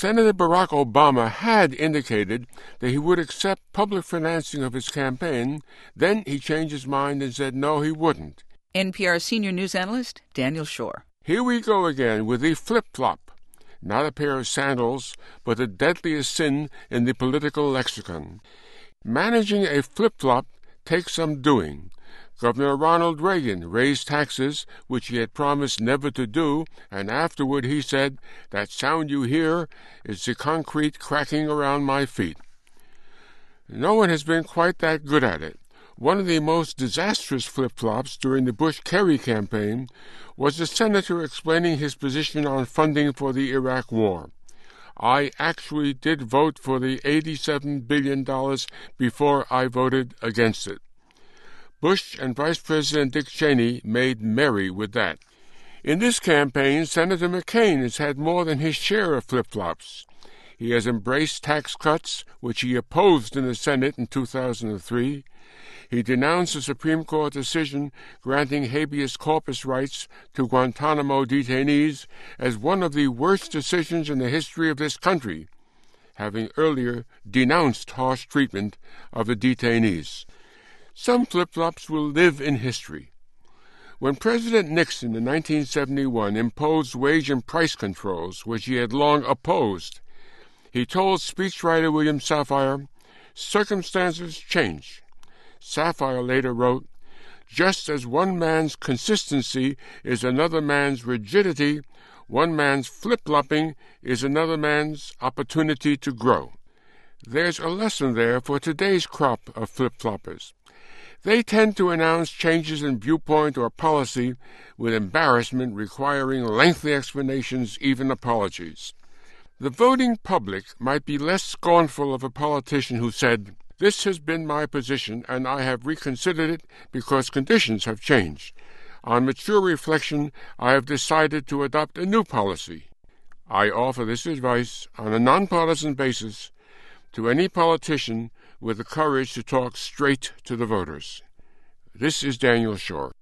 Senator Barack Obama had indicated that he would accept public financing of his campaign. Then he changed his mind and said no, he wouldn't. NPR senior news analyst Daniel Schorr. Here we go again with the flip-flop. Not a pair of sandals, but the deadliest sin in the political lexicon. Managing a flip-flop takes some doing. Governor Ronald Reagan raised taxes, which he had promised never to do, and afterward he said, "That sound you hear is the concrete cracking around my feet." No one has been quite that good at it. One of the most disastrous flip-flops during the Bush-Kerry campaign was the senator explaining his position on funding for the Iraq War. "I actually did vote for the $87 billion before I voted against it." Bush and Vice President Dick Cheney made merry with that. In this campaign, Senator McCain has had more than his share of flip-flops. He has embraced tax cuts, which he opposed in the Senate in 2003. He denounced the Supreme Court decision granting habeas corpus rights to Guantanamo detainees as one of the worst decisions in the history of this country, having earlier denounced harsh treatment of the detainees. Some flip-flops will live in history. When President Nixon in 1971 imposed wage and price controls, which he had long opposed, he told speechwriter William Safire, "Circumstances change." Safire later wrote, "Just as one man's consistency is another man's rigidity, one man's flip-flopping is another man's opportunity to grow." There's a lesson there for today's crop of flip-floppers. They tend to announce changes in viewpoint or policy with embarrassment requiring lengthy explanations, even apologies. The voting public might be less scornful of a politician who said, "This has been my position, and I have reconsidered it because conditions have changed. On mature reflection, I have decided to adopt a new policy." I offer this advice on a nonpartisan basis to any politician with the courage to talk straight to the voters. This is Daniel Schorr.